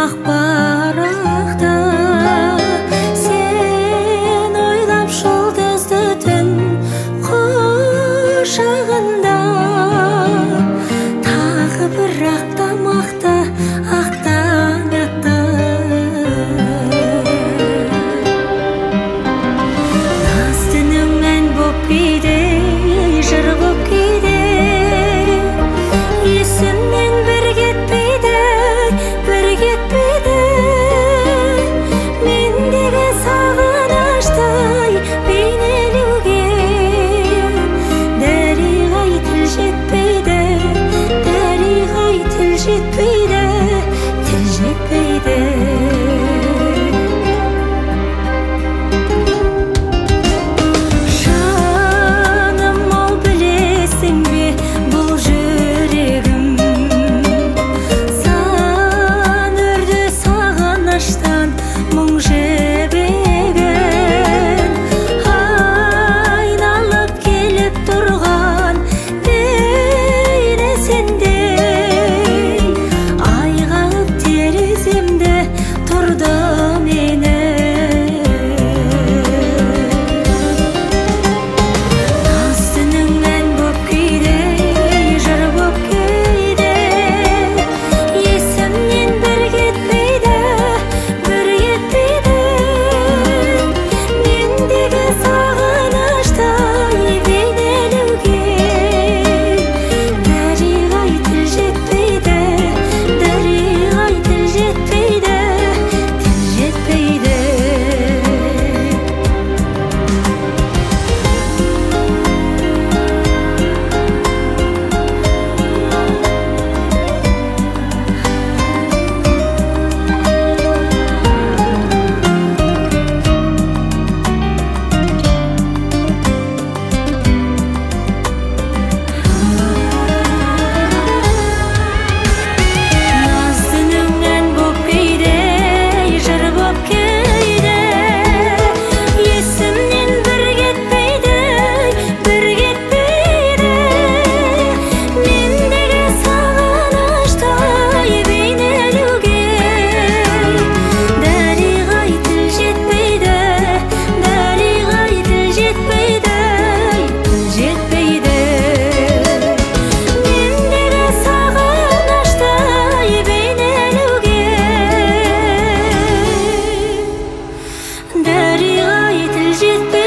барақта сен ойлап жұлдызды түн құшағында тағы бір ақтамақты ақтаңатты наз түнің ән боп кейде жыр боп кейде есімнен бір кетпейді мендегі сағыныштай бейнелеуге дәриғай тіл жетпейді тіл жетпейді жаным ау білесің бе бұл жүрегім сан үрді сағыныштан мұң жібегін айналып келіп тұрған бейнесіндей айғалып тереземді тұрды мені наз түнің ән боп кейде жыр боп кейде есімнен бір кетпейді мендегі сағыныштай бейнелеуге дәриғай тіл жетпейді наз түнің ән боп кейде жыр боп кейде есімнен бір кетпейді мендегі сағыныштай бейнелеуге дәриғай тіл жетпейді мендегі сағыныштай бейнелеуге дәриғай тіл жетпейді